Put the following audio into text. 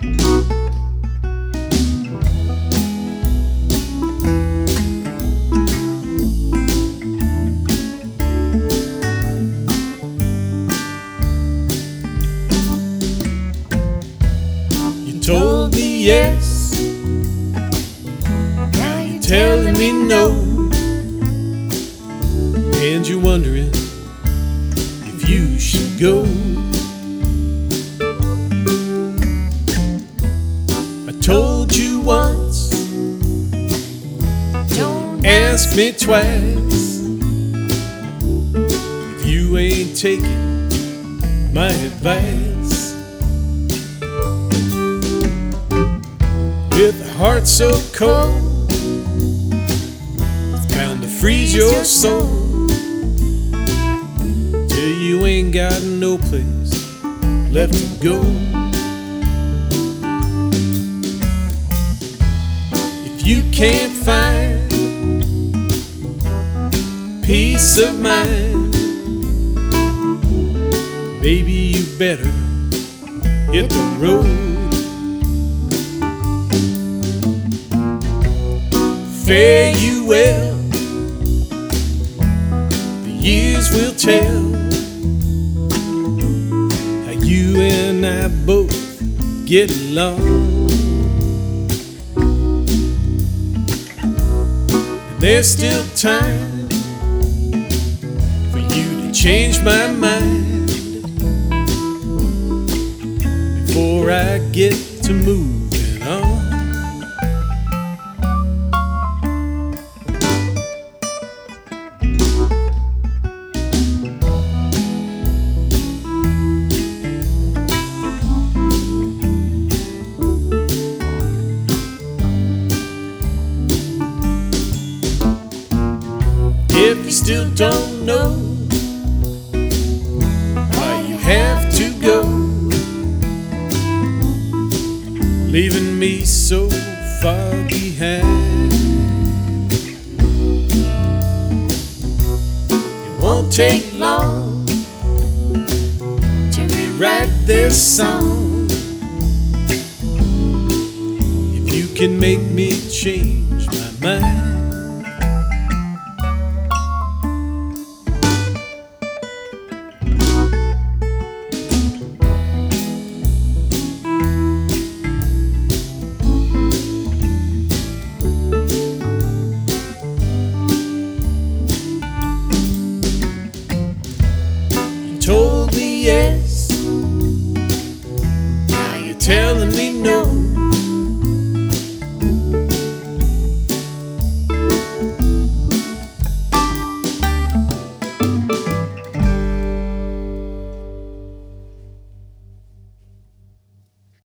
You told me yes, now you're telling me no, and you're wondering if you should go. I told you once, don't ask me twice, if you ain't taking my advice. With a heart so cold, it's bound to freeze your soul, till you ain't got no place left to go. If you can't find peace of mind, baby, you better hit the road. Fare you well, the years will tell how you and I both get along. And there's still time for you to change my mind before I get to moving on. If you still don't know why you have to go, leaving me so far behind, it won't take long to rewrite this song. If you can make me change my mind,